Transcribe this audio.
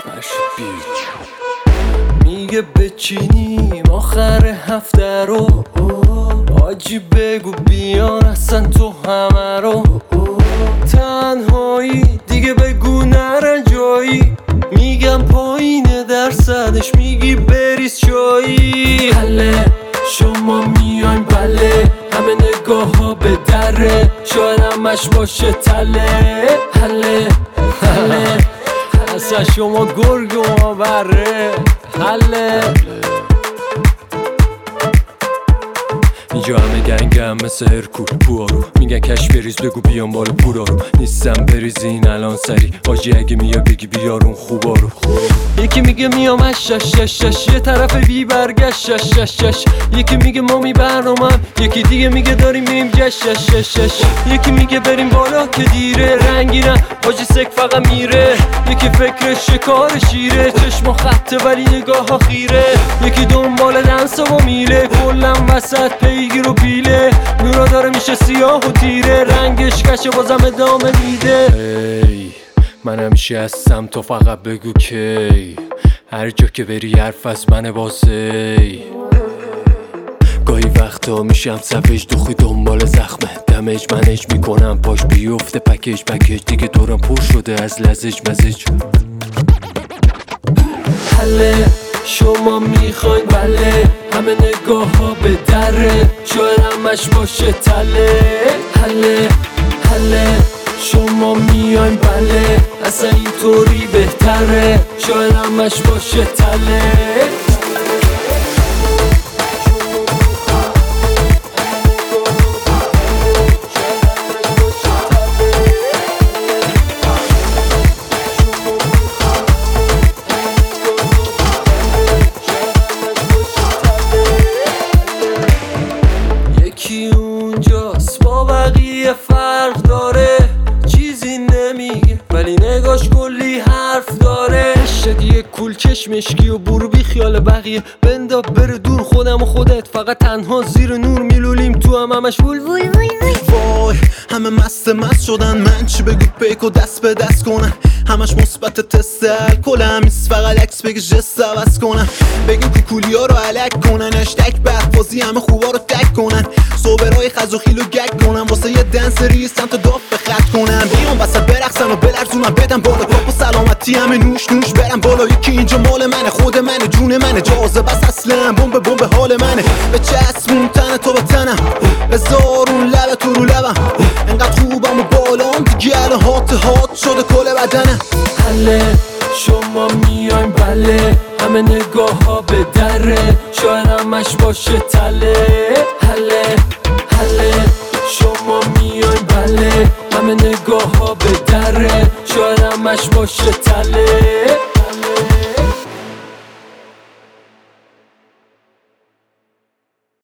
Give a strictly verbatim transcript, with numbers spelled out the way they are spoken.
میگه بچینیم آخر هفته رو، آجی بگو بیان اصلا تو همه رو. تنهایی دیگه بگو نرن جایی، میگم پایینه درصدش، میگی بریز چایی. حله شما میاین بله، همه نگاه ها به دره، شاید همش باشه تله. حله حله اصلا شما گرگ و ما بره. حله اینجا همه گنگم مثل هرکول پوارو، میگن کش بریز بگو بیان بالا پورا رو. نیستم بریزین الان سری آجی، اگه میا بگی بیارون خوبا رو. یکی میگه میام اش شش شش شش، یه طرف بی برگشت شش شش شش. یکی میگه ما می برنامم، یکی دیگه میگه داریم میم جش شش شش شش. یکی میگه بریم بالا که دیره، رنگینم آجی سک فقط میره. یکی فکر شکار شیره، چشم خطه ولی نگاه ها خیره. یکی دنبال دنسا و میره، کلم وسط پیگیر و پیله. نورا داره میشه سیاه و تیره، رنگش کشه بازم ادامه میده. hey, من همیشه هستم تو فقط بگو کی، هر جا که بری حرف از منه بازی. گاهی وقتا میشم سفش دوخی دنبال زخمه، دمج منج میکنم پاش بیفته پکیج پکیج. دیگه دورم پر شده از لزج مزج. حله شما میخواین بله، همه نگاه ها به دره، شاید همش باشه تله. حله حله شما میاین بله، اصلا اینطوری بهتره، شاید همش باشه تله. یکی اونجاست با بقیه فرق داره، چیزی نمیگه ولی نگاش کلی حرف داره. شدیه کول چشمشکی و برو بی خیال بقیه، بنداب بره دور خودم و خودت، فقط تنها زیر نور میلولیم تو هم همش وول وول وول وول. وای همه مست مست شدن، من چی بگو پیک و دست به دست کنن. همش مثبت تست الکلم نیست، فقط عکس بگی جست عوض کنن. بگیم کوکولی ها رو علک کنن، اشتک بعد بازی همه خوبا رو تک کنن. صوبرهای خز و خیل و گک کنن، واسه یه دنس ریز سمت داف به خط کنن. بیان وسط برقصن و بلرزونن بدن بالا، پاپ و سلامتی همه نوش نوش برن بالا. یکی اینجا مال منه، خود منه، جون منه، جازه بس اصلا بمب بمب حال منه. به چسبون تن تو به تنم، بذار اون لبه تو رو لبم، انقدر خوبم و بالام دیگه الان هات هات شده کل بدنم. حله شما میاین بله، همه نگاه ها به دره، شاید همش باشه تله. حله حله شما میاین بله، همه نگاه ها به دره، شاید همش باشه تله.